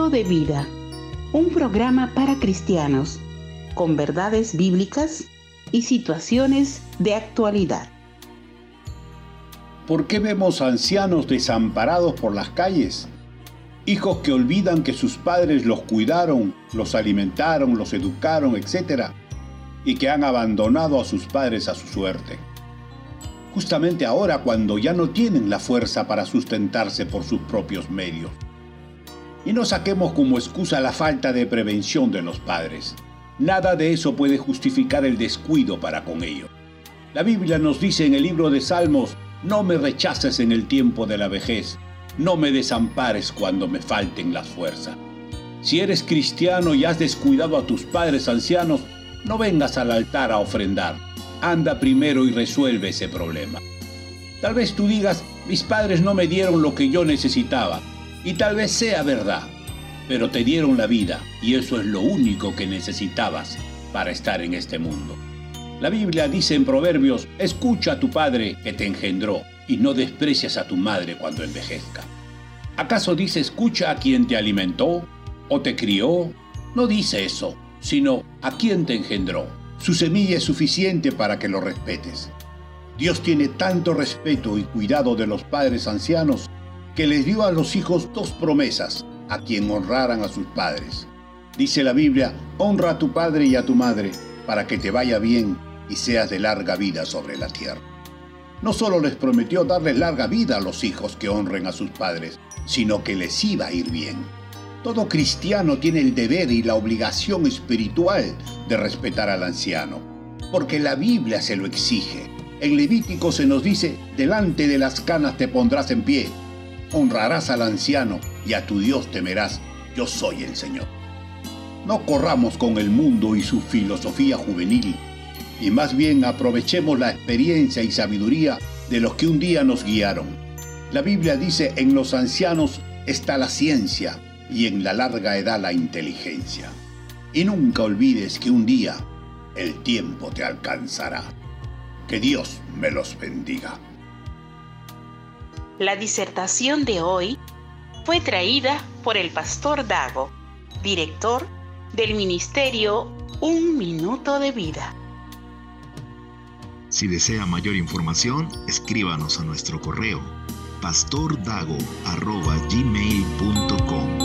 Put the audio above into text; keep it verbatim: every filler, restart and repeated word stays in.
Minuto de Vida, un programa para cristianos, con verdades bíblicas y situaciones de actualidad. ¿Por qué vemos ancianos desamparados por las calles? Hijos que olvidan que sus padres los cuidaron, los alimentaron, los educaron, etcétera, y que han abandonado a sus padres a su suerte. Justamente ahora, cuando ya no tienen la fuerza para sustentarse por sus propios medios. Y no saquemos como excusa la falta de prevención de los padres. Nada de eso puede justificar el descuido para con ellos. La Biblia nos dice en el libro de Salmos: no me rechaces en el tiempo de la vejez, no me desampares cuando me falten las fuerzas. Si eres cristiano y has descuidado a tus padres ancianos, no vengas al altar a ofrendar. Anda primero y resuelve ese problema. Tal vez tú digas: mis padres no me dieron lo que yo necesitaba, y tal vez sea verdad, pero te dieron la vida, y eso es lo único que necesitabas para estar en este mundo. La Biblia dice en Proverbios: escucha a tu padre que te engendró, y no desprecias a tu madre cuando envejezca. ¿Acaso dice escucha a quien te alimentó o te crió? No dice eso, sino a quien te engendró. Su semilla es suficiente para que lo respetes. Dios tiene tanto respeto y cuidado de los padres ancianos que les dio a los hijos dos promesas a quien honraran a sus padres. Dice la Biblia: honra a tu padre y a tu madre para que te vaya bien y seas de larga vida sobre la tierra. No solo les prometió darles larga vida a los hijos que honren a sus padres, sino que les iba a ir bien. Todo cristiano tiene el deber y la obligación espiritual de respetar al anciano, porque la Biblia se lo exige. En Levítico se nos dice: delante de las canas te pondrás en pie, honrarás al anciano y a tu Dios temerás, yo soy el Señor. No corramos con el mundo y su filosofía juvenil, y más bien aprovechemos la experiencia y sabiduría de los que un día nos guiaron. La Biblia dice: en los ancianos está la ciencia y en la larga edad la inteligencia. Y nunca olvides que un día el tiempo te alcanzará. Que Dios me los bendiga. La disertación de hoy fue traída por el pastor Dago, director del ministerio Un Minuto de Vida. Si desea mayor información, escríbanos a nuestro correo pastordago arroba gmail punto com.